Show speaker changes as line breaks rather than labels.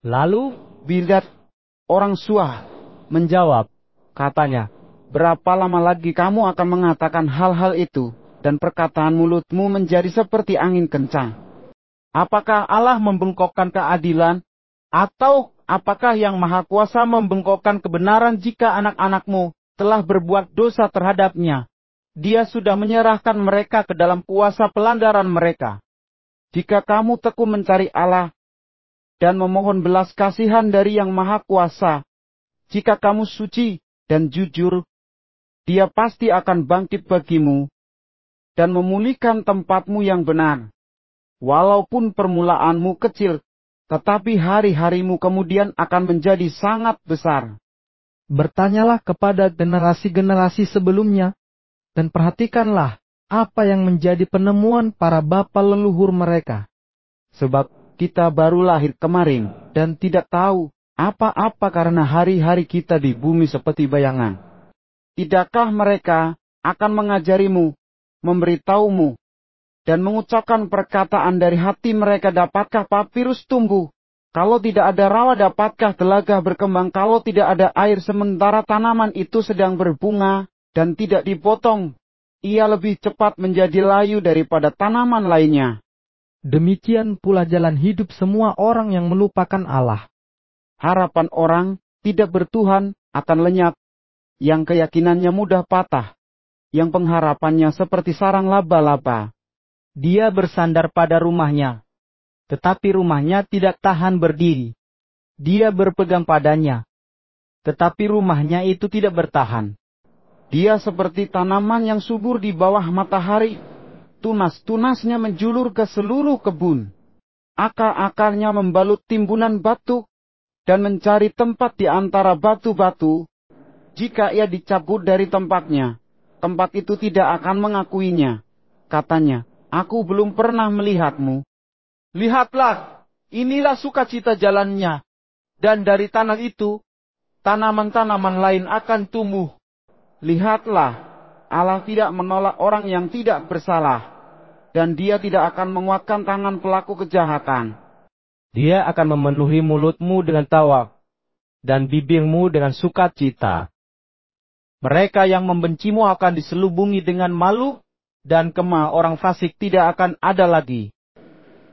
Lalu
Bildad orang Suah
menjawab,
katanya, "Berapa lama lagi kamu akan mengatakan hal-hal itu, dan perkataan mulutmu menjadi seperti angin kencang? Apakah Allah membengkokkan keadilan? Atau apakah Yang Maha Kuasa membengkokkan kebenaran jika anak-anakmu telah berbuat dosa terhadapnya? Dia sudah menyerahkan mereka ke dalam kuasa pelandaran mereka. Jika kamu tekun mencari Allah dan memohon belas kasihan dari Yang Maha Kuasa, jika kamu suci dan jujur, Dia pasti akan bangkit bagimu dan memulihkan tempatmu yang benar. Walaupun permulaanmu kecil, tetapi hari-harimu kemudian akan menjadi sangat besar."
Bertanyalah kepada generasi-generasi sebelumnya, dan perhatikanlah apa yang menjadi penemuan para bapa leluhur mereka.
Sebab kita baru lahir kemarin, dan tidak tahu apa-apa karena hari-hari kita di bumi seperti bayangan. Tidakkah mereka akan mengajarimu, memberitahumu, dan mengucapkan perkataan dari hati mereka? Dapatkah papirus tumbuh kalau tidak ada rawa? Dapatkah telaga berkembang kalau tidak ada air? Sementara tanaman itu sedang berbunga dan tidak dipotong, ia lebih cepat menjadi layu daripada tanaman lainnya.
Demikian pula jalan hidup semua orang yang melupakan Allah.
Harapan orang tidak bertuhan akan lenyap, yang keyakinannya mudah patah, yang pengharapannya seperti sarang laba-laba.
dia bersandar pada rumahnya, tetapi rumahnya tidak tahan berdiri. Dia berpegang padanya, tetapi rumahnya itu tidak bertahan.
Dia seperti tanaman yang subur di bawah matahari, tunas-tunasnya menjulur ke seluruh kebun. Akar-akarnya membalut timbunan batu, dan mencari tempat di antara batu-batu. Jika ia dicabut dari tempatnya, tempat itu tidak akan mengakuinya. Katanya, "Aku belum pernah melihatmu."
Lihatlah, inilah sukacita jalannya, dan dari tanah itu, tanaman-tanaman lain akan tumbuh.
Lihatlah, Allah tidak menolak orang yang tidak bersalah, dan Dia tidak akan menguatkan tangan pelaku kejahatan.
Dia akan memenuhi mulutmu dengan tawa, dan bibirmu dengan sukacita. Mereka yang membencimu akan diselubungi dengan malu, dan kemah orang fasik tidak akan ada lagi.